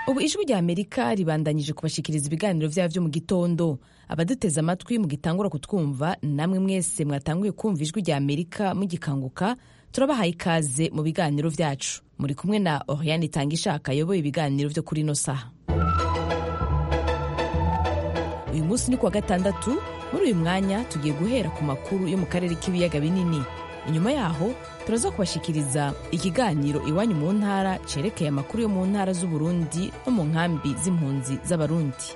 ubu ijwi rya Amerika ribandanyije kubashikiriza ibiganiro vyavyo mu gitondo. Abaduteze amatwi mugitangura kutwumva, namwe mwese mwatanguye kumva ijwi rya Amerika mugikanguka, turabahaye ikaze mu biganiro vyacu. Muri kumwe na Oriane Itangishaka ayoboye ibiganiro vyo kuri ino saha. Uyu munsi ni kuwa gatandatu. Muri uyu mwanya tugiye guhera ku makuru yo mu karere k'ibiyaga binini. Inyuma yaho turaza kubashikiriza ikiganiro iwanyu mu ntara cerekeye amakuru yo mu ntara z'u Burundi no mu nkambi z'impunzi z'Abarundi.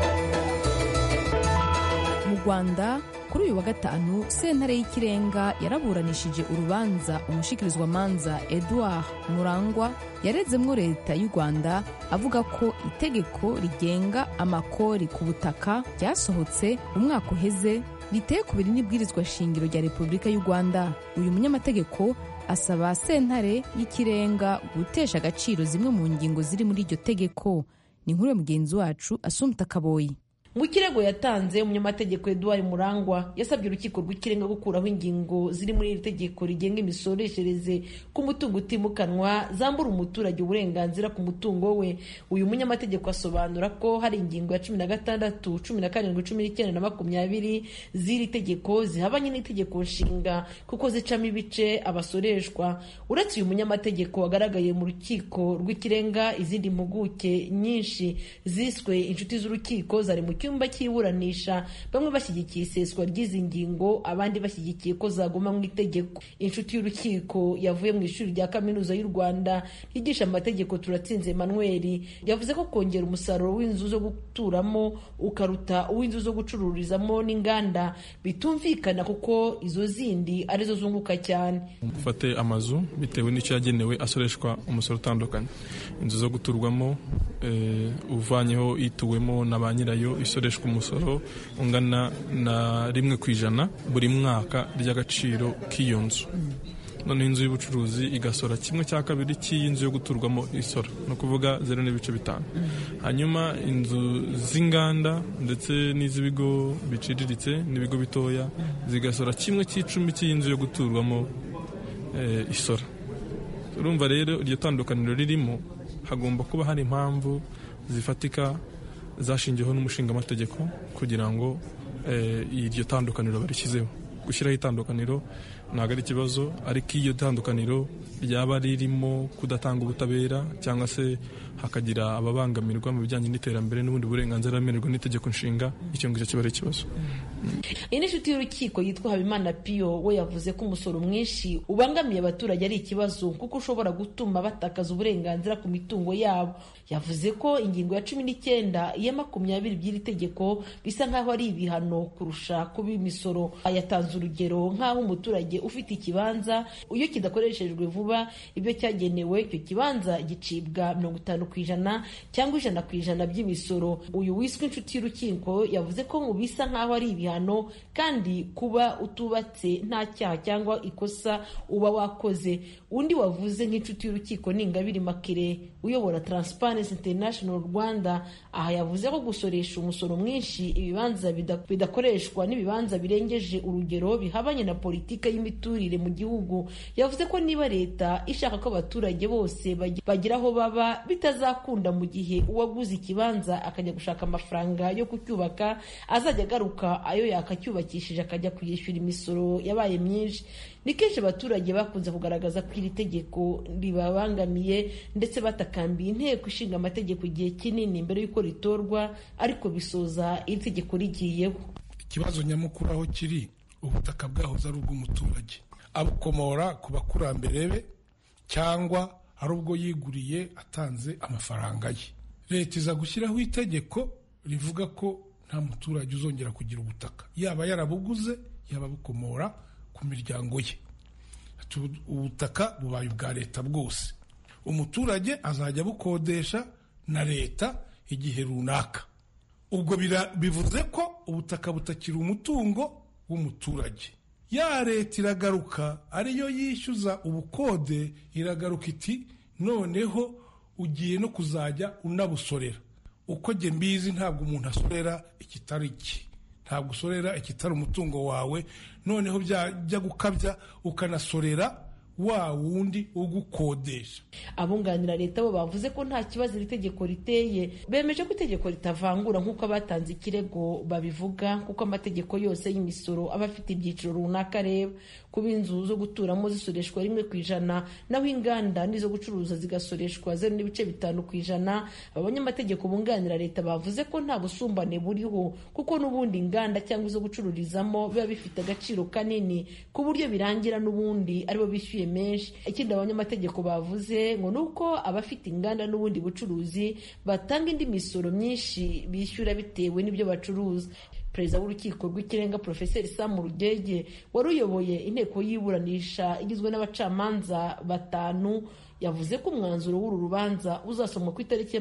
Mu Rwanda kuri uyu wa gatanu sentare y'ikirenga yaraburanishije urubanza umushikirizwamanza Edouard Murangwa yarezemwo leta y'u Rwanda avuga ko itegeko rigenga amakori ku butaka ryasohotse umwaka uheze riteye kubiri n'ibwirizwa shingiro rya Repubulika y'u Rwanda. Uyu munyamategeko asaba sentare y'ikirenga gutesha agaciro zimwe mu ngingo ziri muri iryo tegeko. Ni inkuru ya mugenzi wacu Assumpta Kaboyi. Mu kirego yatanze umunyamategeko Edouard Murangwa yasabye urukiko rw'ikirenga gukuraho ingingo ziri muri iri tegeko rigenga imisoreshereze ku mutungo utimukanwa zambura umuturage uburenganzira ku mutungo we. Uyu munyamategeko asobanura ko hari ingingo ya 16, 17, 19 na 20 z'iri tegeko zihabanye n'itegeko nshinga kuko zicamo ibice abasoreshwa. Uretse uyu munyamategeko wagaragaye mu rukiko rw'ikirenga, izindi mpuguke nyinshi ziswe inshuti z'urukiko zari mu cyumba cy'iburanisha, bamwe bashyigikiye iseswa ry'izi ngingo, abandi bashyigikiye ko zaguma mu itegeko. Inshuti y'urukiko yavuye mu ishuri rya Kaminuza y'u Rwanda yigisha amategeko Turatsinze Emmanuel yavuze ko kongera umusaruro w'inzu zo guturamo ukaruta uw'inzu zo gucururizamo n'inganda bitumvikana kuko izo zindi arizo zunguka cyane. Ufate amazu bitewe n'icyo yagenewe asoreshwa umusoro utandukanye. Inzu zo guturwamo uvanyeho ituwemo na ba nyirayo isoreshwa umusoro ungana na 1% buri mwaka ry'agaciro k'iyo nzu. None inzu y'ubucuruzi igasora 1/2 cy'inzu yo guturwamo isora, no kuvuga 0.5. Hanyuma inzu z'inganda ndetse n'iz'ibigo biciriritse n'ibigo bitoya zigasora 1/10 cy'inzu yo guturwamo isora. Urumva rero iryo tandukaniro ririmo, hagomba kuba hari impamvu zifatika zashingiyeho n'umushinga amategeko kugira ngo iryo tandukaniro barishyizeho. Gushyiraho itandukaniro ntabwo ari ikibazo, ariko iyo tandukaniro ryaba ririmo kudatanga ubutabera cyangwa se hakagira ababangamirwa mu bijyanye n'iterambere n'ubundi burenganzira bemererwa n'itegeko nshinga, icyo ngicyo kiba ari ikibazo. Inshuti y'urukiko yitwa Habimana Pio we yavuze ko umusoro mwinshi ubangamiye abaturage ari ikibazo kuko ushobora gutuma batakaza uburenganzira ku mitungo yabo. Yavuze ko ingingo ya 19 iya 20 by'iri tegeko bisa nkaho ari ibihano kurusha kuba imisoro. Yatanze urugero nk'aho umuturage ufite ikibanza iyo kidakoreshejwe vuba ibyo cyagenewe, icyo kibanza gicibwa 50% cyangwa 100% by'imisoro. Uyu wiswe inshuti y'urukiko yavuze ko mu bisa nkaho ari ibihano kandi kuba utubatse nta cyaha cyangwa ikosa uba wakoze. Undi wavuze nk'inshuti y'urukiko ni Ingabire Makire uyobora Transparency International Rwanda. Aha yavuze ko gusoresha umusoro mwinshi ibibanza bidakoreshwa n'ibibanza birengeje urugero bihabanye na politika y'imiturire mu gihugu. Yavuze ko niba leta ishaka ko abaturage bose bagira aho baba bitazakunda mu gihe uwaguze ikibanza akajya gushaka amafaranga yo kucyubaka azajya agaruka ayo yakacyubakishije akajya kuyishyura imisoro yabaye myinshi. Ni kenshi abaturage bakunze kugaragaza ko iri tegeko ribabangamiye ndetse batakambiye inteko ishinga amategeko igihe kinini mbere y'uko ritorwa, ariko bisoza iri tegeko rigiyeho. Ikibazo nyamukuru aho kiri, ubutaka bwahoze ari ubw'umuturage abukomora ku bakurambere be cyangwa ari ubwo yiguriye atanze amafaranga ye. Leta iza gushyiraho itegeko rivuga ko nta muturage uzongera kugira ubutaka, yaba yarabuguze yaba bukomora ku miryango ye. Ubutaka bubaye ubwa leta bwose, umuturage azajya bukodesha na leta igihe runaka. Ubwo bivuze ko ubutaka butakiri umutungo w'umuturage. Ya leta iragaruka ariyo yishyuza ubukode, iragaruka iti noneho ugiye no kuzajya unabusorera. Uko jye mbizi ntabwo umuntu asorera ikitari iki, ntabwo usorera ikitari umutungo wawe. Noneho byajya gukabya ukanasorera wa wundi ugukodesha. Abunganira leta bo bavuze ko nta kibazo iri tegeko riteye, bemeje ko itegeko ritavangura nk'uko abatanze ikirego babivuga, kuko amategeko yose y'imisoro aba afite ibyiciro runaka areba. Kuba inzu zo guturamo zisoreshwa 1%, naho inganda n'izo gucuruza zigasoreshwa 0.5%. Abanyamategeko bunganira leta bavuze ko nta busumbane buriho, kuko n'ubundi inganda cyangwa izo gucururizamo biba bifite agaciro kanini ku buryo birangira n'ubundi aribo bishyuye menshi. Ikindi abanyamategeko bavuze ngo nuko abafite inganda n'ubundi bucuruzi batanga indi misoro myinshi bishyura bitewe n'ibyo bacuruza. Perezida w'urukiko rw'ikirenga Profeseri Sam Rugege wari uyoboye inteko y'iburanisha igizwe n'abacamanza 5 yavuze ko umwanzuro w'uru rubanza uzasomwa ku itariki ya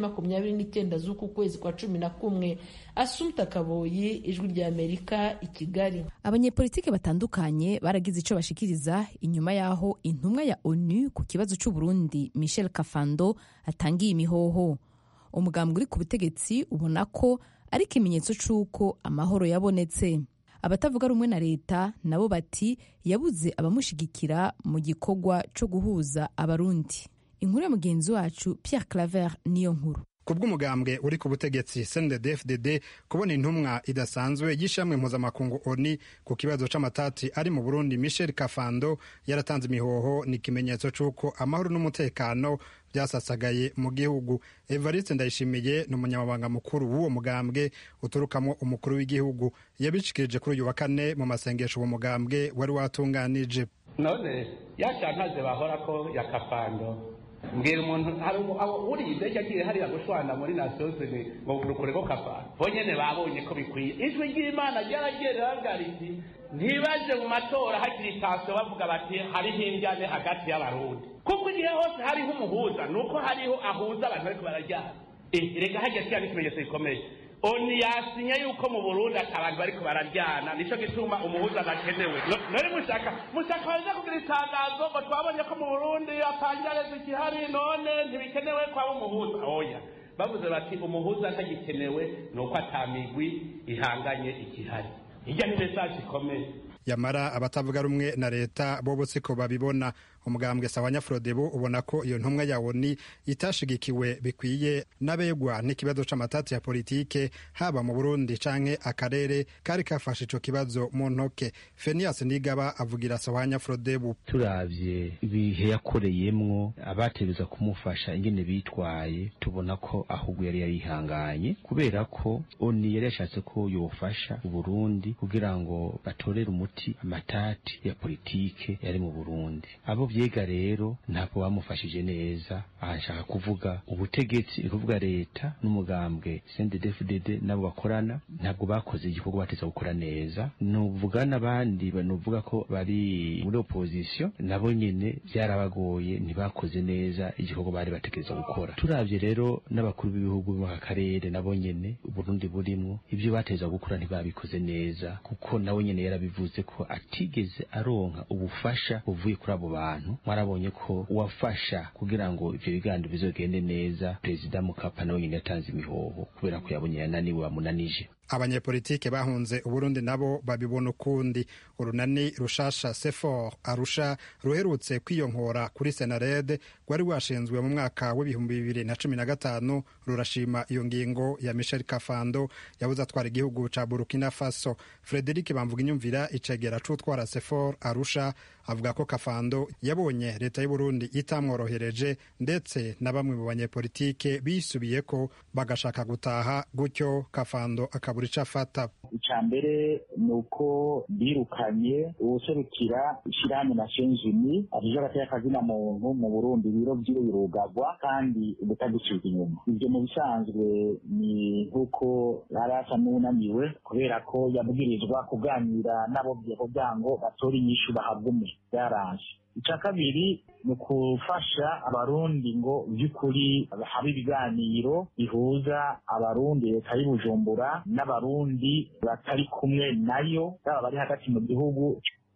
29 z'uku kwezi kwa 11. Assumpta Kaboyi, Ijwi rya Amerika, i Kigali. Abanyepolitike batandukanye baragize icyo bashikiriza inyuma yaho intumwa ya ONU ku kibazo cy'u Burundi Michel Kafando atangiye imihoho. Umugambwe uri ku butegetsi ubona ko ari ikimenyetso cy'uko amahoro yabonetse. Abatavuga rumwe na leta nabo bati yabuze abamushigikira mu gikorwa cyo guhuza abarundi. Inkuru ya mugenzi wacu Pierre Claver niyo nkuru. Kubw'umugambwe uri ku butegetsi CNDD-FDD, kubona intumwa idasanzwe y'ishamwe mpuzamakungu ONU ku kibazo c'amatati ari mu Burundi Michel Kafando yaratanze imihoho ni ikimenyetso c'uko amahoro n'umutekano byasasagaye mu gihugu. Evariste Ndayishimiye ni umunyamabanga mukuru w'uwo mugambwe uturukamo umukuru w'igihugu, yabishikirije kuri uyu wa kane mu masengesho uwo mugambwe wari watunganije. None yashantaze bahora ko ya Kafando mbwira umuntu uri ideke agiye hariya gushwana muri Nations Unies ngo urukure ko Kafando bo nyene babonye ko bikwiye. Ijwi ry'Imana ryaragiye riragariti ntibaje mu matora hagira itanso bavuga bati hariho injyane hagati y'abarundi, kuko igihe hose hariho umuhuza nuko hariho ahuza abantu bariko barajyana. Reka hajya cyane ikimenyetso gikomeye ONU yasinye yuko mu Burundi abantu bariko bararyana, nico gituma umuhuza adakenewe. None mushaka baza kugira itangazo ngo twabonye ko mu Burundi atangareza ikihari none ntibikenewe kwa umuhuza. Oya, bavuze bati umuhuza atagikenewe nuko atamigwi ihanganye ikihari. Ijya ni message ikomeye. Yamara abatavuga rumwe na leta bobo siko babibona. Umugambwe Sawanya Frodebu ubona ko iyo ntumwa ya ONU itashigikiwe bikwiye n'abegwa n'ikibazo c'amatati ya politike haba mu Burundi canke akarere kari kafashe ico kibazo mu ntoke. Fenias Nigaba avugira Sawanya Frodebu. Turavye ibihe yakoreyemwo abateruza kumufasha ingene bitwaye, tubona ko ahubwo yari yarihanganye, kubera ko ONU yari yashatse ko yofasha u Burundi kugira ngo batorere umuti amatati ya politike yari mu Burundi. Abo vyega rero ntabwo bamufashije neza. Ahashaka kuvuga ubutegetsi, kuvuga leta n'umugambwe CNDD-FDD nabo bakorana, ntabwo bakoze igikorwa bateza gukora neza. Nuvuga n'abandi banuvuga ko bari muri opposition, nabo nyene byarabagoye, ntibakoze neza igikorwa bari bategereza gukora. Turavye rero n'abakuru b'ibihugu mu karere nabo nyene Burundi burimo ibyo bateza gukora ntibabikoze neza, kuko nawe nyene yarabivuze ko atigeze aronka ubufasha buvuye kuri abo bantu. Mwarabonye ko uwafasha kugira ngo ivyo biganiro bizogende neza Perezida Mukapa nawe nyene yatanze imihoho kubera ko yabonye yananiwe bamunanije. Abanyepolitike bahunze Uburundi nabo babibona ukundi. Urunani rushasha Sefor Arusha ruherutse kwiyonkora kuri Senarede rwari rwashinzwe mu mwaka w'2015 rurashima iyo ngingo ya Michel Kafando yabuze atwara igihugu ca Burkina Faso. Frederic Bamvuginyumvira icegera c'utwara Sefor Arusha avuga ko Kafando yabonye leta y'u Burundi itamworohereje, ndetse na bamwe mu banyepolitike bisubiye ko bagashaka gutaha, gutyo Kafando akabura ico afata. Icambere nuko birukanye uwuserukira ishirahamwe Nations Unies aje agateka kazina muntu mu Burundi, biro vyiwe birugagwa kandi ubutagucika inyuma. Ivyo mu bisanzwe ni uko yarasa n'unaniwe kubera ko yabwirizwa kuganira nabo byango batora inyishu bahabwa byaranje. Icya kabiri ni ukufasha abarundi ngo by'ukuri habe ibiganiro bihuza abarundi leta y'Ubujumbura n'abarundi batari kumwe nayo, baba bari hagati mu gihugu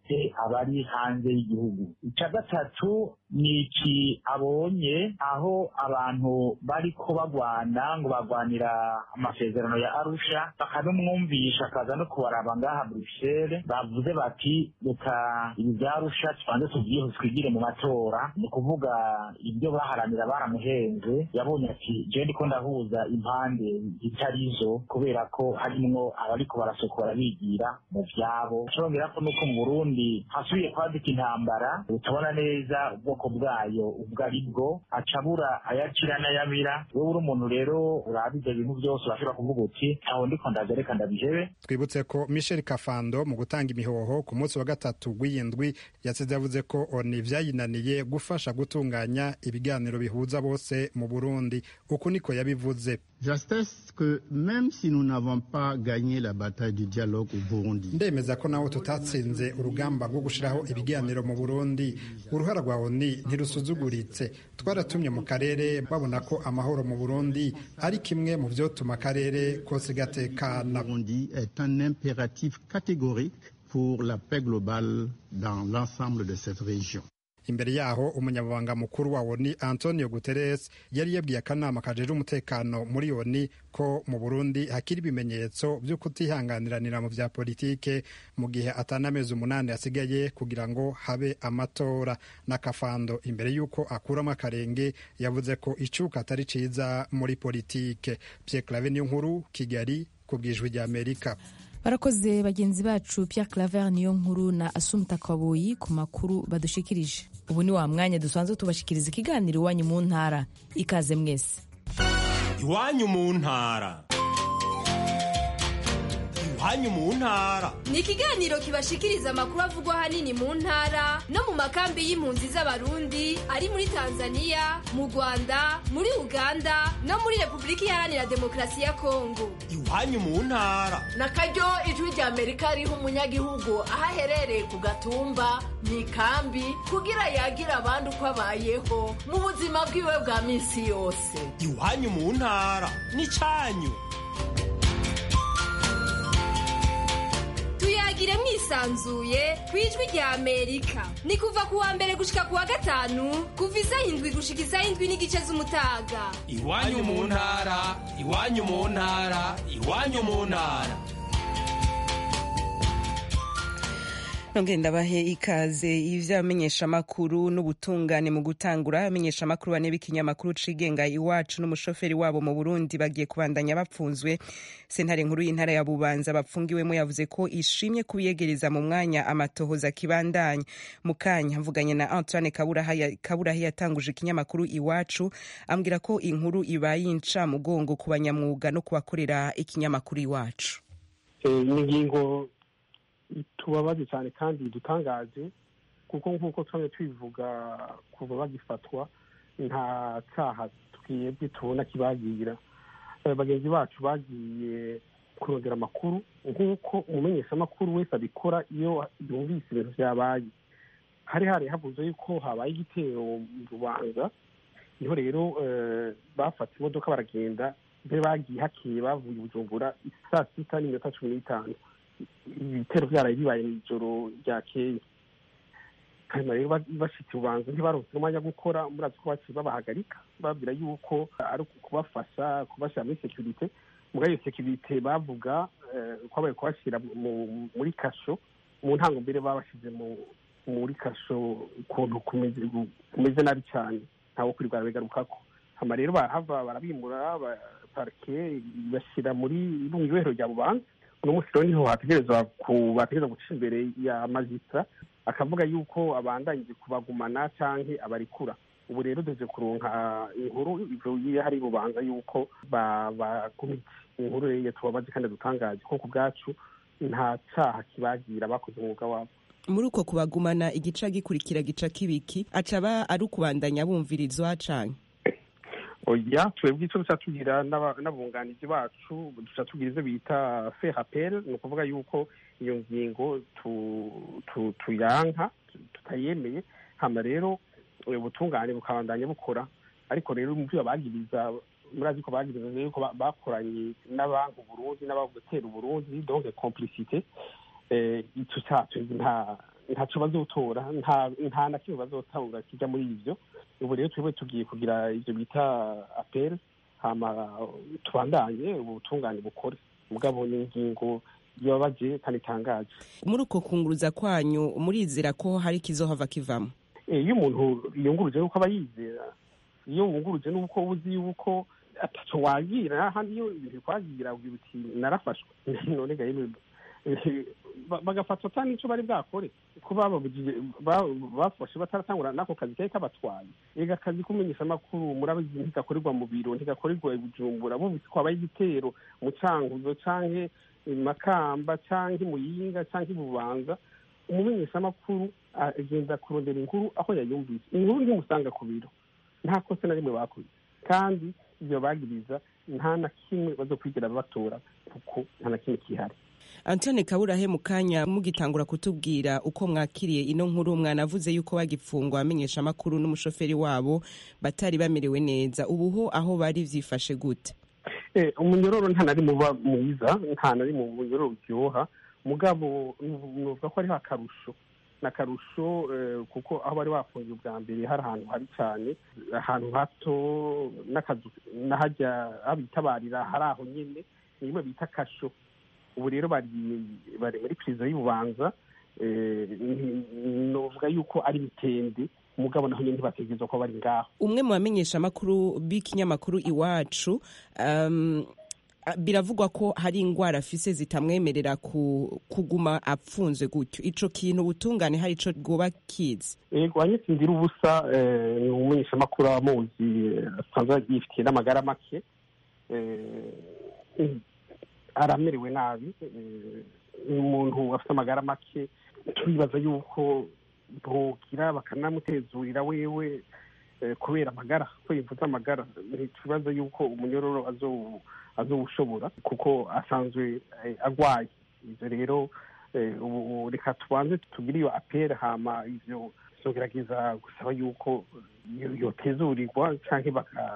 bose abari hanze y'igihugu. Icya gatatu ni iki abonye aho abantu bariko bagwana ngo bagwanira amasezerano ya Arusha, bakanumwumvisha akaza no kubaraba ngaha Bruxelles, bavuze bati reka ibi bya Arusha tubanze tubyiho twigire mu matora. Ni kuvuga ibyo baharanira baramuhenze, yabonye ati je ndiko ndahuza impande zitarizo kubera ko harimwo abariko barasokora bigira mu vyabo. Cyongera ko nuko mu Burundi hasubiye kwadika intambara, utabona neza ubwoko bwayo ubwo ari bwo, acabura ayakira n'ayamira. Wowe uri umuntu rero urabize ibintu byose urashobora kuvuga uti aho ndiko ndagereka ndabihebe. Twibutse ko Michel Kafando mu gutanga imihoho ku munsi wa gatatu w'indwi yasize yavuze ko ONU vyayinaniye gufasha gutunganya ibiganiro bihuza bose mu Burundi. Uku niko yabivuze. J'atteste que même si nous n'avons pas gagné la bataille du dialogue au Burundi, ndemeza ko naho tutatsinze urugamba rwo gushiraho ibiganiro mu Burundi, uruhara rwa ONU ntirusuzuguritse. Twaratumye mu karere babona ko amahoro mu Burundi ari kimwe mu vyotuma akarere kose gatekana. Burundi est un impératif catégorique pour la paix globale dans l'ensemble de cette région. Imbere yaho umunyamabanga mukuru wa ONU Antonio Guterres yari yabwiye akanama kajeje umutekano muri ONU ko mu Burundi hakiri ibimenyetso byo kutihanganiranira mu vya politike mu gihe atanamezi 8 yasigaye kugira ngo habe amatora. Na Kafando imbere yuko akuramo akarenge yavuze ko icuka atari ciza muri politike. Pierre Claver niyo nkuru, Kigali, kubwijwe rya Amerika. Barakoze bagenzi bacu Pierre Claver niyo nkuru na Asumta Kaboyi ku makuru badushikirije. Ubu ni wa mwanya dusanzwe tubashikiriza ikiganiro Iwanyu mu ntara. Ikaze mwese. Iwanyu mu ntara. Iwanyu mu ntara ni ikiganiro kibashikiriza amakuru avugwa hanini mu ntara no mu makambi y'impunzi z'abarundi ari muri Tanzania, mu Rwanda, muri Uganda no muri Republika Iharanira Demokarasi ya Kongo. Iwanyu mu ntara nakaryo ijwi rya Amerika riha umunyagihugu aho aherereye ku gatumba mu ikambi kugira yagira abandi uko abayeho mu buzima bwiwe bwa minsi yose. Iwanyu mu ntara ni cyanyu. Tuyagire mwisanzuye kwijwi rya Amerika. Ni kuva kuwa mbere gushika kuwa gatanu, kuva isaha 7 gushika isaha 7:30 z'umutaga. Iwanyu mu ntara, iwanyu mu ntara, iwanyu mu ntara. Nongenda bahe ikaze ivyamenyesha makuru n'ubutungane mu gutangura amenyesha makuru bane b'ikinyamakuru cigenga Iwacu n'umushoferi wabo mu Burundi bagiye kubandanya bapfunzwe. Sentare nkuru y'intara ya Bubanza bapfungiwemo yavuze ko ishimye kubiyegereza mu mwanya amatohoza kibandanya. Mukanya mvuganye na Antoine Kaburahe yatanguje ikinyamakuru Iwacu ambwira ko inkuru ibaye inca mugongo ku banyamwuga no kubakorera ikinyamakuru Iwacu. Ingingo tubabaze cyane kandi dutangaje kuko nk'uko twamye twivuga kuva bagifatwa nta cyaha twebwe tubona kibagira. Bagenzi bacu bagiye kurondera amakuru nk'uko umumenyesha amakuru wese abikora iyo yumvise ibintu byabaye. Hari havuze yuko habaye igitero mu Rubanza, niho rero bafata imodoka baragenda, mbere bagiye hakiye bavuye Bujumbura saa 6:15. Ibitero byaraye bibaye mu ijoro ryakeye. Hanyuma rero bashitse Bubanza ntibaronse umwanya gukora, murazi ko baciye babahagarika babwira yuko ari kubafasha kubashyira muri securite. Mugayo securite bavuga ko abaye kubashyira muri kasho. Mu ntango mbere babashize muri kasho ukuntu kumeze nabi cyane, ntawo kuri barabigarukako. Hama rero bahava barabimura parke bashyira muri ibohero rya Bubanza. Uno musi rero niho bategereza guca imbere ya magistrat akavuga yuko abandanyije kubagumana canke abarikura. Ubu rero duze kuronka inkuru ivyo hari Bubanza yuko bagumitse. Inkuru rero tubabaze kandi dutangaje ko ku bwacu nta caha kibagira bakoze umwuga wabo. Muri uko kubagumana igica gikurikira gica kibiki acaba ari ukubandanya bumvirizwa canke oya twebwe icyo tugira n'abunganizi bacu tugira ivyo bita fait rappel, ni ukuvuga yuko iyo ngingo tuyanka tutayemeye. Hama rero ubutungane bukabandanya bukora, ariko rero mu byo bagiriza murazi ko bagiriza yuko bakoranye n'abantu Burundi n'abagutera Burundi, donc complicité. Icyo cyacu ntacyo bazotora nta na kimwe bazotanga kijya muri ibyo. Ubu rero twebwe tugiye kugira ibyo bita apel hama tubandanye ubutungane bukore mugabo n'ingingo yabaje kandi itangaje. Muri uko kunguruza kwanyu murizera ko hari kizohava kivamo? Iyo umuntu yunguruje nuko aba yizera, iyo wunguruje nuko uzi yuko ataco wagira handi iyo ibintu kwagira ugira uti narafashwe none gaye bagafatwa cyane icyo bari bwakore kuba bafashe bataratangura nako kazi kari kabatwaye. Ega kazi kumenyesha amakuru murabizi ntigakorerwa mu biro, ntigakorerwa i Bujumbura, bumvise ko habaye igitero mu Cankuzo canke Makamba canke Muyinga canke Bubanza, umumenyesha amakuru agenda kurondera inkuru aho yayumvise. Inkuru ntimusanga ku biro, nta kosa na rimwe bakoze, kandi ibyo bagiriza nta na kimwe bazokwigira batora kuko nta na kimwe kihari. Antoine Kaburahe, mu kanya mugitangura kutubwira uko mwakiriye ino nkuru, mwanavuze yuko bagifungwa amenyesha amakuru n'umushoferi wabo batari bamerewe neza. Ubuho aho bari vyifashe gute? Umunyororo nta nari muba mwiza, nta nari mu munyororo uryoha, mugabo nuvuga ko ari akarusho nakarusho kuko aho bari bafungiye ubwa mbere hari ahantu hari cyane, ahantu hato n'akazu nahajya abitabarira hari aho nyene nimwe bita kasho. Ubu rero bari muri prison y'Ububanza, novuga yuko ari Mitende, umugabo naho nyene bategezwa ko bari ngaho. Umwe mu bamenyesha amakuru b'ikinyamakuru Iwacu biravugwa ko hari ingwara afise zitamwemerera kuguma apfunzwe gutyo. Ico kintu ubutungane hari ico bwoba kizi? Yego, Anyetsindira Ubusa ni umumenyesha amakuru amuzi asanzwe yifitiye n'amagara make, aramerewe nabi. Umuntu afite amagara make turibaza yuko bogira bakanamutezurira wewe kubera amagara, ko yivuza amagara. Ntitubaza yuko umunyororo azowushobora kuko asanzwe agwaye. Ivyo rero reka tubanze tugire iyo apere, hama ivyo sogerageza gusaba yuko yotezurirwa canke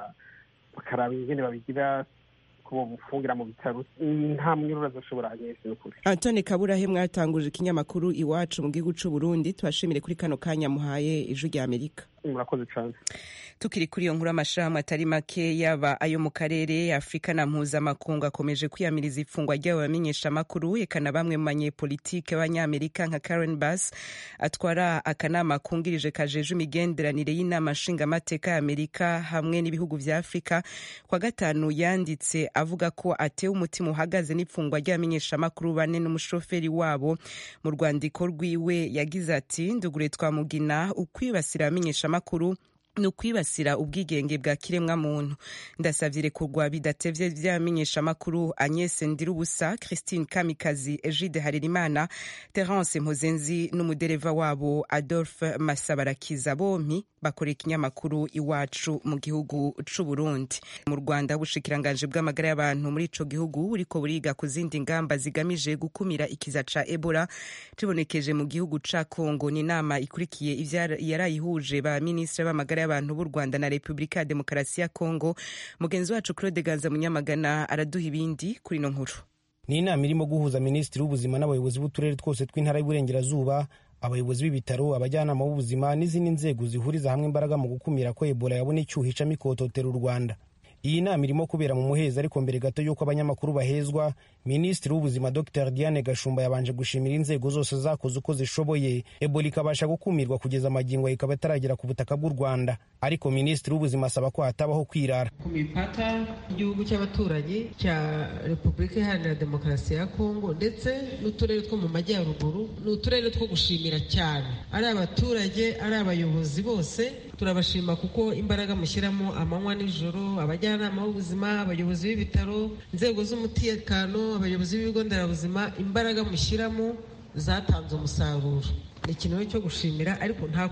bakaraba ingene babigira kufungira mu bitaro. Nta munyororo azoshobora anyese n'ukuri. Antoine Kaburahe, mwatanguje ikinyamakuru Iwacu mu gihugu c'u Burundi, tubashimire kuri kano kanya muhaye Ijwi rya Amerika. Murakoze cyane. Tukiri kuri iyo nkuru, amashirahamwe atari make yaba ayo mu karere Afrika na mpuzamakungu akomeje kwiyamiriza ifungwa ry'abo bamenyesha amakuru, eka na bamwe mu banyepolitike b'abanyamerika nka Karen Bass atwara akanama kungirije kajeje imigenderanire y'inama nshingamateka ya Amerika hamwe n'ibihugu vya Afrika. Kwa gatanu yanditse avuga ko atewe umutima uhagaze n'ifungwa ry'abamenyesha amakuru bane n'umushoferi wabo. Mu rwandiko rwiwe yagize ati: ndugure twamugina ukwibasira abamenyesha amakuru no kwibasira ubwigenge bwa kiremwa muntu. Ndasavye rekurwa bidatevye vyamenyesha amakuru Agnes Ndirubusa, Christine Kamikazi, Egide Harerimana, Terence Mpozenzi n'umudereva wabo Adolphe Masabarakiza, bompi bakorera ikinyamakuru Iwacu mu gihugu c'u Burundi. Mu Rwanda, ubushikiranganje bw'amagara y'abantu muri ico gihugu buriko buriga ku zindi ngamba zigamije gukumira ikiza ca Ebola cibonekeje mu gihugu ca Kongo. Ni inama ikurikiye yarayihuje ba ministre b'amagara y'abantu b'u Rwanda na Republika ya Demokarasi ya Kongo. Mugenzi wacu Claude Ganza Munyamagana araduha ibindi kuri no nkuru. Ni inama irimo guhuza minisitiri w'ubuzima n'abayobozi b'uturere twose tw'intara y'Iburengerazuba, abayobozi b'ibitaro, abajyanama b'ubuzima n'izindi nzego zihuriza hamwe imbaraga mu gukumira ko Ebola yabona icyuho icamo ikototera u Rwanda. Iyi nama irimo kubera mu muheza, ariko mbere gato y'uko abanyamakuru bahezwa, minisitiri w'ubuzima Dr Diane Gashumba yabanje gushimira inzego zose zakoze uko zishoboye Ebola ikabasha gukumirwa kugeza amagingo ikaba itaragera ku butaka bw'u Rwanda. Ariko minisitiri w'ubuzima asaba ko hatabaho kwirara. Ku mipaka y'igihugu cy'abaturanyi cya Repubulika Iharanira Demokarasi ya Kongo ndetse n'uturere two mu majyaruguru, n'uturere two gushimira cyane. Ari abaturage, ari abayobozi bose turabashima kuko imbaraga mushyiramo amanywa n'ijoro, abajyanama b'ubuzima, abayobozi b'ibitaro, inzego z'umutekano, abayobozi b'ibigo nderabuzima, imbaraga mushyiramo zatanze umusaruro. Ni ikintu cyo gushimira, ariko nta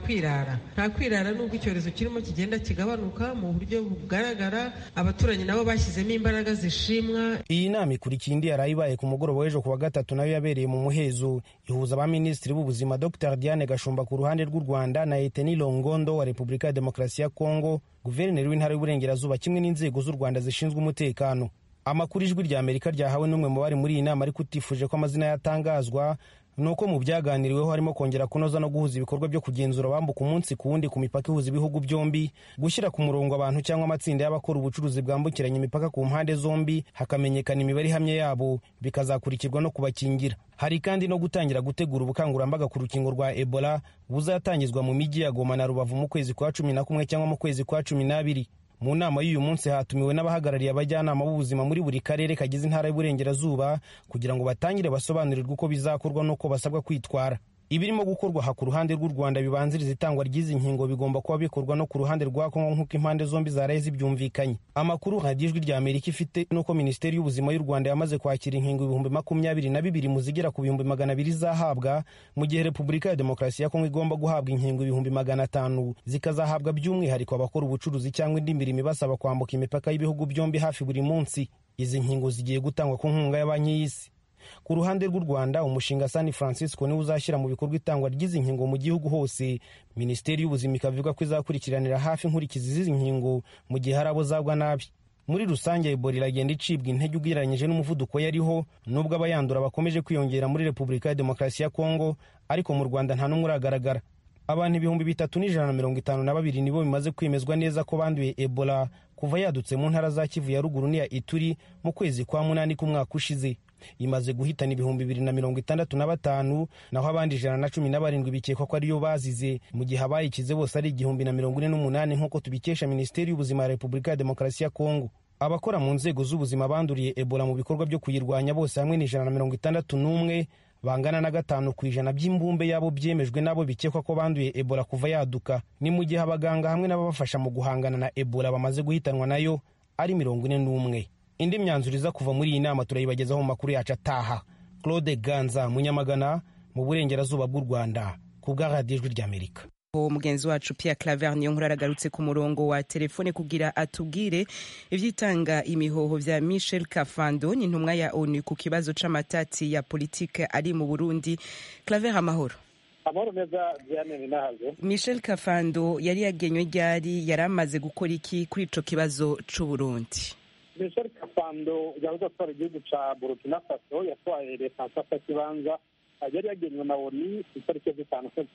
kwirara nubwo icyorezo kirimo kigenda kigabanuka mu buryo bugaragara. Abaturanyi nabo bashyizemo imbaraga zishimwa. Iyi nama ikurikiye indi yarayibaye ku mugoroba w'ejo ku wa gatatu, nayo yabereye mu muhezo, ihuza abaminisitiri b'ubuzima Dr Diane Gashumba ku ruhande rw'u Rwanda na Eteni Longondo wa Repubulika ya Demokarasi ya Kongo, guverineri w'intara y'Uburengerazuba, kimwe n'inzego z'u Rwanda zishinzwe umutekano. Amakuru Ijwi rya Amerika ryahawe n'umwe mu bari muri iyi nama ariko utifuje ko amazina yatangazwa, nuko mu byaganiriweho harimo kongera kunoza no guhuza ibikorwa byo kugenzura abambuka umunsi ku wundi ku mipaka ihuza ibihugu byombi, gushyira ku murongo abantu cyangwa amatsinda y'abakora ubucuruzi bwambukiranya imipaka ku mpande zombi, hakamenyekana imibare ihamye yabo, bikazakurikirwa no kubakingira. Hari kandi no gutangira gutegura ubukangurambaga ku rukingo rwa Ebola buzatangizwa mu mijyi ya Goma na Rubavu mu kwezi kwa 11 cyangwa mu kwezi kwa 12. Mu nama y'uyu munsi hatumiwe n'abahagarariye abajyanama b'ubuzima muri buri karere kagize intara y'Uburengerazuba kugira ngo batangire basobanurirwe uko bizakorwa n'uko basabwa kwitwara. Ibirimo gukorwa ha ku ruhande rw'u Rwanda bibanziriza itangwa ry'izi nkingo bigomba kuba bikorwa no ku ruhande rwa Kongo nk'uko impande zombi zaraye zibyumvikanye. Amakuru Radio Ijwi rya Amerika ifite nuko Minisiteri y'Ubuzima y'u Rwanda yamaze kwakira inkingo 22,000 mu zigera ku 200,000 zahabwa, mu gihe Repubulika ya Demokarasi ya Kongo igomba guhabwa inkingo 500,000 zikazahabwa by'umwihariko abakora ubucuruzi cyangwa indi mirimo ibasaba kwambuka imipaka y'ibihugu byombi hafi buri munsi. Izi nkingo zigiye gutangwa ku nkunga ya Banki y'Isi. Ku ruhande rw'u Rwanda, umushinga San Francisco niwo uzashyira mu bikorwa itangwa ry'izi nkingo mu gihugu hose. Minisiteri y'Ubuzima ikavuga ko izakurikiranira hafi inkurikizi z'izi nkingo mu gihe hari abo zagwa nabi. Muri rusange Ebola iragenda icibwa intege ugereranyije n'umuvuduko yariho, nubwo abayandura bakomeje kwiyongera muri Repubulika ya Demokarasi ya Kongo, ariko mu Rwanda nta n'umwe uragaragara. Abantu 3,152 nibo bimaze kwemezwa neza ko banduye Ebola kuva yadutse mu ntara za Kivu ya ruguru n'iya Ituri mu kwezi kwa 8 k'umwaka ushize. Imaze guhitana 2,065, naho abandi 117 bikekwa ko ariyo bazize, mu gihe abayikize bose ari 1,048 nk'uko tubikesha Minisiteri y'Ubuzima ya Repubulika ya Demokarasi ya Kongo. Abakora mu nzego z'ubuzima banduriye Ebola mu bikorwa byo kuyirwanya bose hamwe ni 161, bangana na 5% by'imbumbe yabo byemejwe nabo bikekwa ko banduye Ebola kuva yaduka. Ni mu gihe abaganga hamwe n'ababafasha mu guhangana na Ebola bamaze guhitanwa nayo ari 41. Indi myanzuro iza kuva muri iyi nama turayibagezaho mu makuru yacu ataha. Claude Ganza, Munyamagana, mu Burengerazuba bw'u Rwanda, ku bwa Radio Ijwi rya Amerika. Mugenzi wacu Pierre Claver niyo nkuru aragarutse ku murongo wa telefone kugira atubwire ivyitanga imihoho vya Michel Kafando, ni ntumwa ya ONU ku kibazo c'amatati ya politike ari mu Burundi. Claver, amahoro. Amahoro neza Diane Nahazo. Michel Kafando yari yagenywe ryari, yaramaze gukora iki kuri ico kibazo c'u Burundi? Michel Kafando yavuze ko ari igihugu ca Burkina Faso yatwaye leta nsasa kibanza, yari yagenywe na ONU itariki ya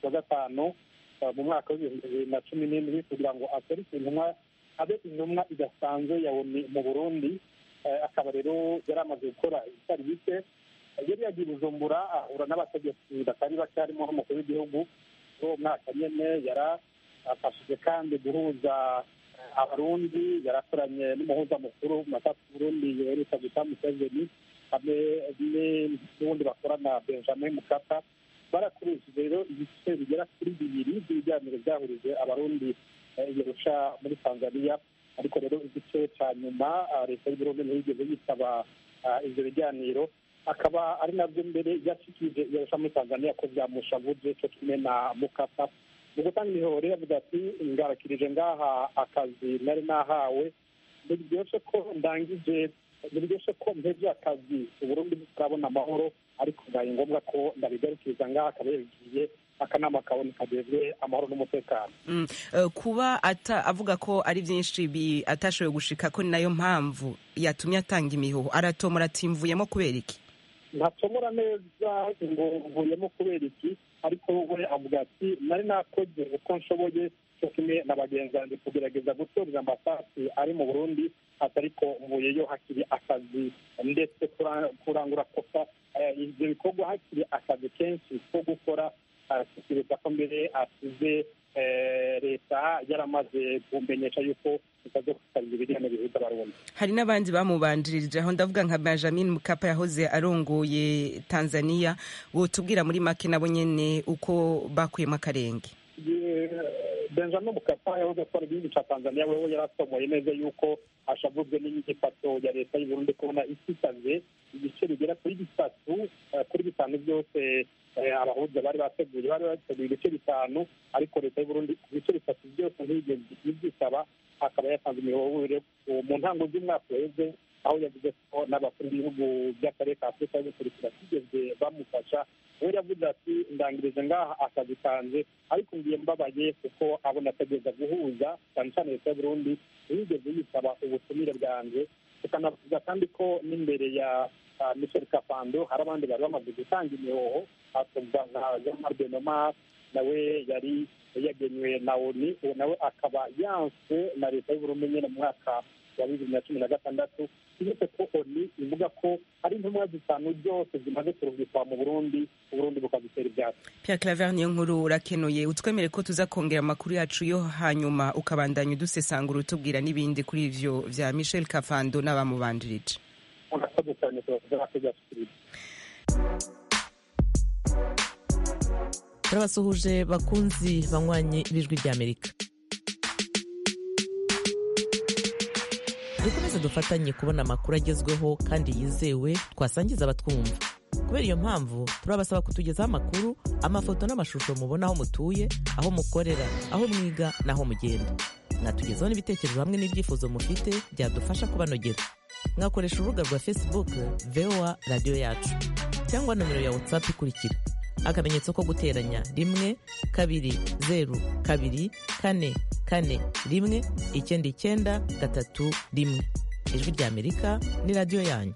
5 mu mwaka wa 2017 kugira ngo aserike abe intumwa idasanzwe ya ONU mu Burundi. Akaba rero yari amaze gukora itari bike, yari yagiye Bujumbura ahura n'abategetsi batari bake harimo n'umukuru w'igihugu. Uwo mwaka nyene yarafashije kandi guhuza Abarundi, yarakoranye n'umuhuza mukuru matatu Burundi Yoweri Kaguta Museveni hamwe n'ubundi bakorana Benjamin Mkapa. Barakurikije rero ibice bigera kuri 2 by'ibiganiro byahurije Abarundi Arusha muri Tanzania, ariko rero igice cya nyuma leta y'u Burundi ntiyigeze yitaba ivyo biganiro, akaba ari nabyo mbere yashikije Arusha muri Tanzania ko byamushavuje cyo kimwe na Mkapa. Mu gutanga imihoro yavuga ati ngarakirije ngaha akazi nari nahawe, ntibyoshe ko ndangije, ntibyoshe ko mpeje akazi Uburundi butarabona amahoro, ariko ngaye ngombwa ko ndabigarukiriza ngaha akaba yabigiye akanama kabone kagezwe amahoro n'umutekano. Kuba avuga ko ari byinshi atashoboye gushika ko ni nayo mpamvu yatumye atanga imihoho, aratomora ati mvuyemo kubera iki? Ntatomora neza ngo mvuyemo kubera iki, ariko we avuga ati nari nakoze uko nshoboye cyo kimwe na bagenzi banjye kugerageza gutorera amasasi ari mu Burundi, atariko mvuyeyo hakiri akazi ndetse kurangura kosa ibyo bikorwa hakiri akazi kenshi ko gukora. Arashikiriza ko mbere asize leta yaramaze kumenyesha yuko itazo kutabira ibiganiro bihuza Abarundi. Hari n'abandi bamubanjirije aho ndavuga nka Benjamin Mkapa yahoze arongoye Tanzania, wotubwira muri make nabo nyene uko bakuyemo akarenge. Benjamin Mkapa yahoze akora igihugu cya Tanzania, wewe yarasomoye neza yuko ashavuzwe n'inyifato ya leta y'u Burundi kubona isitaze ibice bigera kuri 3 kuri 5 byose abahuza bari bateguye ibice 5, ariko leta y'u Burundi ibice 3 byose ntiyigeze ibyisaba. Akaba yatanze imihoho mu ntango z'umwaka weze, aho yavuze ko n'abakuru b'ibihugu by'akarere ka Afurika y'Ubuseruko kigeze bamufasha. We yavuze ati ndangirije ngaha akazi kanje, ariko ngiye mbabaye kuko abona ategereza guhuza cyane cyane leta y'u Burundi ntiyigeze yisaba ubutumire bwanjye. tukanavuga kandi ko n'imbere ya Michel Kafando hari abandi bari bamaze gutanga imihoho, twavuga nka Jean-Marc Benomar nawe yari yagenywe na ONU, uwo nawe akaba yanswe na leta y'Uburundi nyine mu mwaka wa 2016, uretse ko ONU ivuga ko hari intumwa zitanu zose zimaze kurungikwa mu Burundi, Uburundi bukazitera ibyatsi. Pierre Claver niyo nkuru urakenuye, utwemere ko tuza kongera amakuru yacu yo hanyuma ukabandanya udusesangura utubwira n'ibindi kuri ivyo vya Michel Kafando n'abamubanjirije. Turabasuhuje bakunzi banywanye b'ijwi ry'Amerika. Dukomeze dufatanye kubona amakuru agezweho kandi yizewe twasangiza abatwumva. Kubera iyo mpamvu turabasaba kutugezaho amakuru, amafoto n'amashusho mubona aho mutuye, aho mukorera, aho mwiga n'aho mugenda. Mwatugezaho n'ibitekerezo hamwe n'ibyifuzo mufite byadufasha kubanogera. Mwakoresha urubuga rwa Facebook VOA Radio Yacu cyangwa nomero ya WhatsApp ikurikira: akamenyetso ko guteranya 1 2 2 4 4 1 9 9 3 1. Ijwi ry'Amerika ni radio yanyu.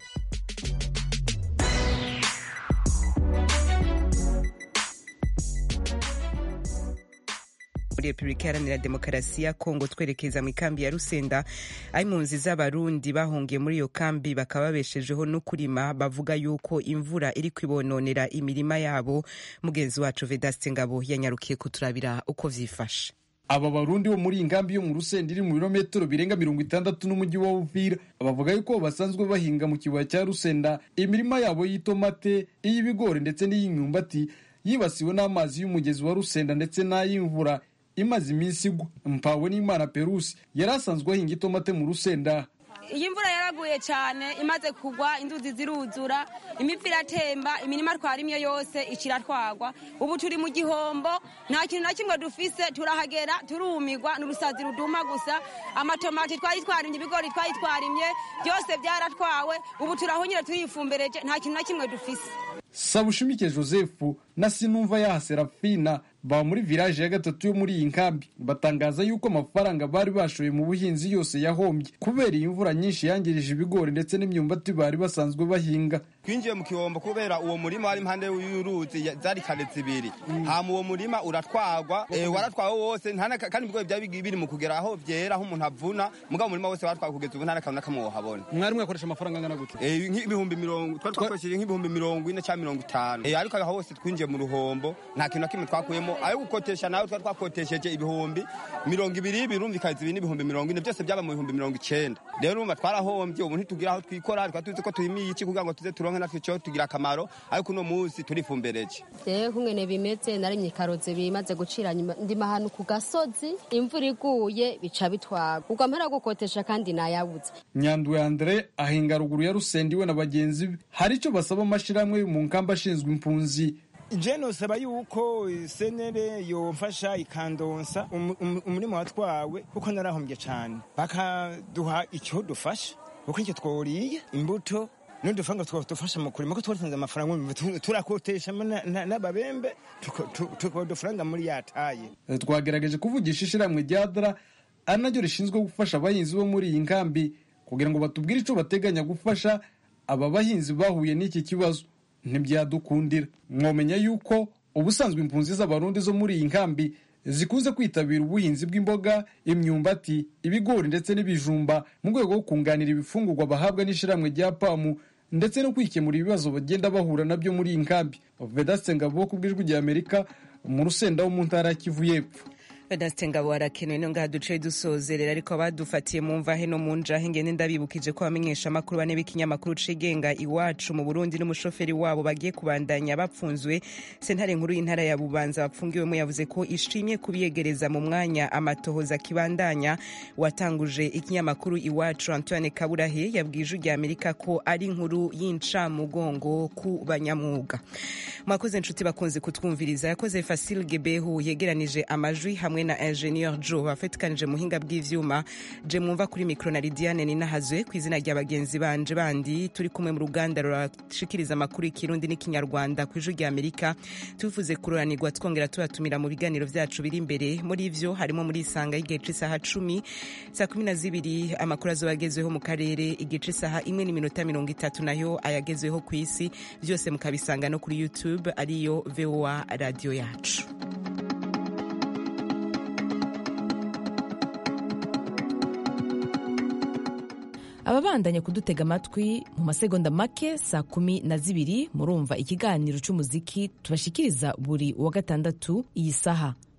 Repubulika Iharanira Demokarasi ya Kongo twerekeza mu ikambi ya Rusenda, aho impunzi z'abarundi bahungiye muri iyo kambi bakaba babeshejeho no kurima, bavuga yuko imvura iri kwibononera imirima yabo. Mugenzi wacu Vedaste Ngabo yanyarukiye kuturabira uko vyifashe. Aba barundi bo muri inkambi yo mu Rusenda iri mu birometero birenga 60 n'umujyi wa Uvira, bavuga yuko basanzwe bahinga mu kibaya cya Rusenda imirima yabo y'itomate, iy'ibigori ndetse n'iy'imyumbati yibasiwe n'amazi y'umugezi wa Rusenda ndetse n'ay'imvura imaze iminsi igwa. Mpawe n'Imana Perusi yari asanzwe ahinga itomate mu Rusenda. Iyi mvura yaraguye cyane, imaze kugwa inzuzi ziruzura, imivu iratemba, imirima twarimye yose ikiratwagwa. Ubu turi mu gihombo, nta kintu na kimwe dufise, turahagera turumirwa n'urusazi ruduma gusa. Amatomati twari twarimye, ibigori twari twarimye byose byaratwawe. Ubu turahonyera turifumbereje, nta kintu na kimwe dufise. Sabushimike Joseph na Sinumva ya Serafina ba muri village ya gatatu yo muri iyi nkambi batangaza yuko amafaranga bari bashoye mu buhinzi yose yahombye kubera imvura nyinshi yangirije ibigori ndetse n'imyumbati bari basanzwe bahinga. Twinjiye mu kihombo kubera uwo murima wari impande y'uruzi zari karetse ibiri, hama uwo murima uratwagwa, waratwawe wose, kandi ibigori byari biri mu kugera aho byera aho umuntu avuna, mugabo umurima wose waratwawe kugeza ubu nta nakantu nakamwe wohabona. Mwari mwakoresha amafaranga angana gute? Nk'ibihumbi 40, twari twakoresheje nk'ibihumbi 40 cyangwa 50. Ariko aho hose twinjiye mu ruhombo nta kintu nakimwe twakuyemo. Ayo gukotesha nawe twari twakotesheje ibihumbi 200 birumvikana ibi n'ibihumbi 40 byose byaba mu bihumbi 90. Rero urumva twarahombye, ubu ntitugira aho twikora, ariko tuzi ko turimiye iki kugira ngo tuze turonke natwe cyo tugira akamaro, ariko uno munsi turifumbereje. Nkungene bimeze narimye karotse bimaze gucira ndima hanu ku gasozi, imvura iguye bica bitwaga ubwo mpera gukotesha kandi nayabuze. Nyandwi Andre ahinga ruguru ya Rusenda iwe na bagenzi be, hari icyo basaba amashiramwe mu nkamba ashinzwe impunzi. Jeno saba yuko senere yomfasha ikandonsa umurimo watwawe kuko narahombye cyane, bakaduha icyo dufasha kuko icyo tworiye imbuto n'udufanga twafasha mu kurima ko twatanze amafaranga turakotesha n'ababembe tukodufranga muri yataye. Twagerageje kuvugisha ishiramwe rya DRA anaryo rishinzwe gufasha abahinzi bo muri iyi nkambi kugira ngo batubwire icyo bateganya gufasha aba bahinzi bahuye n'iki kibazo. Ntibyadukundira. Mwomenya yuko ubusanzwe impunzi z'abarundi zo muri iyi nkambi zikunze kwitabira ubuhinzi bw'imboga, imyumbati, ibigori ndetse n'ibijumba mu rwego rwo kunganira ibifungurwa bahabwa n'ishiramwe rya PAMU ndetse no kwikemura ibibazo bagenda bahura nabyo muri iyi nkambi. Vedaste Ngabo ku bw'ijwi ry'Amerika mu Rusenda wo mu ntara ya Kivu y'Epfo. Vedaste Ngabo arakenewe no ngaha duce dusozerera, ariko abadufatiye mu mvahe no mu njahe ngene ndabibukije ko bamenyesha amakuru bane b'ikinyamakuru Cigenga Iwacu mu Burundi n'umushoferi wabo bagiye kubandanya bapfunzwe. Sentare nkuru y'intara ya Bubanza bapfungiwemo yavuze ko ishimye kubiyegereza mu mwanya amatohoza kibandanya. Watanguje ikinyamakuru Iwacu Antoine Kaburahe yabwije ijwi ry'Amerika ko ari inkuru y'incamugongo ku banyamwuga. Mwakoze inshuti bakunze kutwumviriza, yakoze Fasil Gebehu yegeranije amajwi hamwe hamwe na ingenieur Joe bafatikanije muhinga bw'ivyuma. Je mwumva kuri mikro na Lidiane Ninahazwe ku izina rya bagenzi banje bandi turi kumwe mu ruganda rurashikiriza amakuru y'ikirundi n'ikinyarwanda ku ijwi rya Amerika. Tuvuze kuroranirwa twongera tubatumira mu biganiro vyacu biri imbere. Muri ivyo harimo muri isanga y'igihe c'isaha 10 saa 12 amakuru azobagezweho mu karere, igihe c'isaha 1:30 nayo ayagezweho ku isi. Vyose mukabisanga no kuri YouTube ariyo VOA radio yacu. ababandanya kudutega amatwi mu masegonda make saa 12 murumva ikiganiro c'umuziki tubashikiriza buri wa gatandatu iyi saha.